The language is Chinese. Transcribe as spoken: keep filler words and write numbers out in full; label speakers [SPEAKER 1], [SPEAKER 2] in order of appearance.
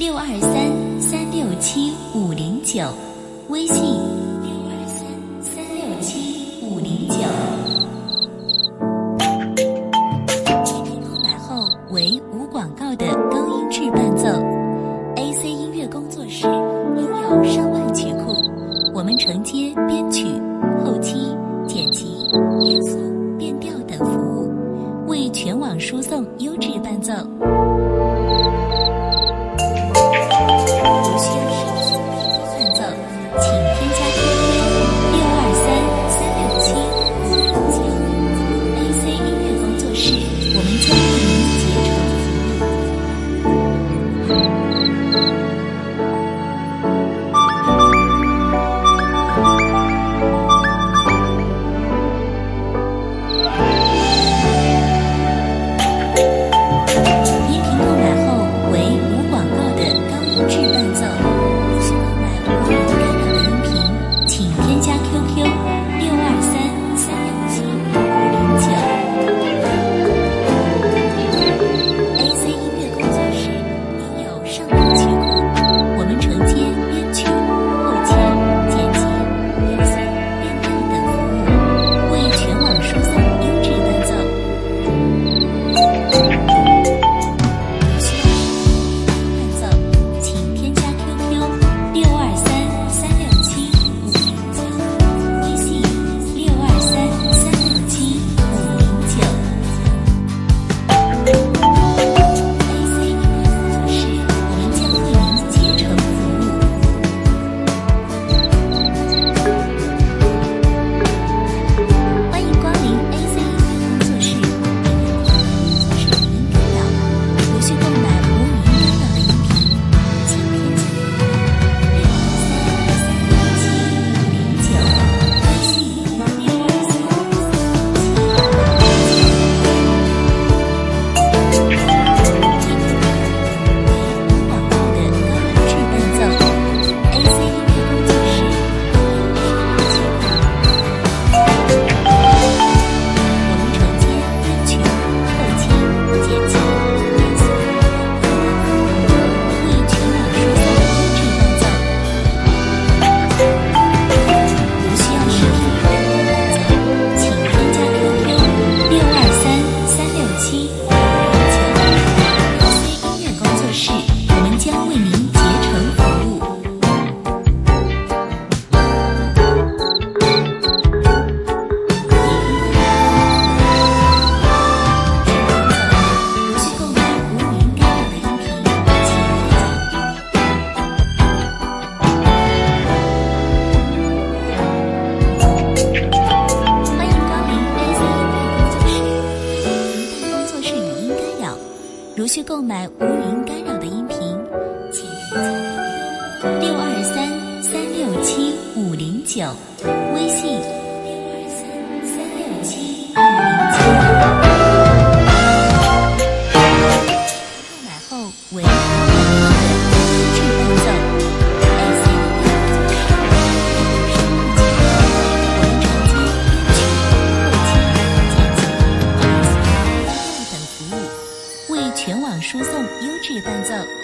[SPEAKER 1] 六二三三六七五零九，微信六二三三六七五零九。购买后为无广告的高音质伴奏。A C 音乐工作室拥有上万曲库，我们承接编曲、后期、剪辑、变速、变调等服务，为全网输送优质伴奏。如需申请更多伴奏，请添加 Q Q 六二三三六七五零九。A C 音乐工作室，我们将为您竭诚服务。音频购买后为无广告的高音质伴奏。如需购买无语干扰的音频，请添加 Q Q 六二三三六七五零九。A C 音乐工作室拥有上万曲库，我们承接编曲、后期、剪辑、变速、变调等服务，为全网输送优质伴奏。需要伴奏，请添加 Q Q 六二三三六七五零九，微信六二三三六七五零九。A C 音乐工作室，我们将为您竭诚服务。欢迎光临 A C 音乐工作室，工作室语音干扰。如需购买无语音干扰的音频，请添加六二三三六七五零九，微信六二三三六七五零九。为无广告的高音质伴奏。A C 音乐工作室拥有上万曲库，我们承接编曲、后期、剪辑、变速、变调等服务，为全网输送优质伴奏。如需要视频更多伴奏，请添加 Q Q 六二三三六七五零九。A C 音乐工作室，我们将为您竭诚服务。如需购买无语音干扰的音频，请欢迎光临 A C 音乐工作室，云端工作室语音干扰。如需购买无语音干扰的音频，请添加 Q Q 六二三三六七五零九，微信六二三三六七五零九。购买后为无广告的高音质伴奏。A C 音乐工作室拥有上万曲库，我们承接编曲、后期、剪辑、变速、变调等服务，为全网输送优质伴奏。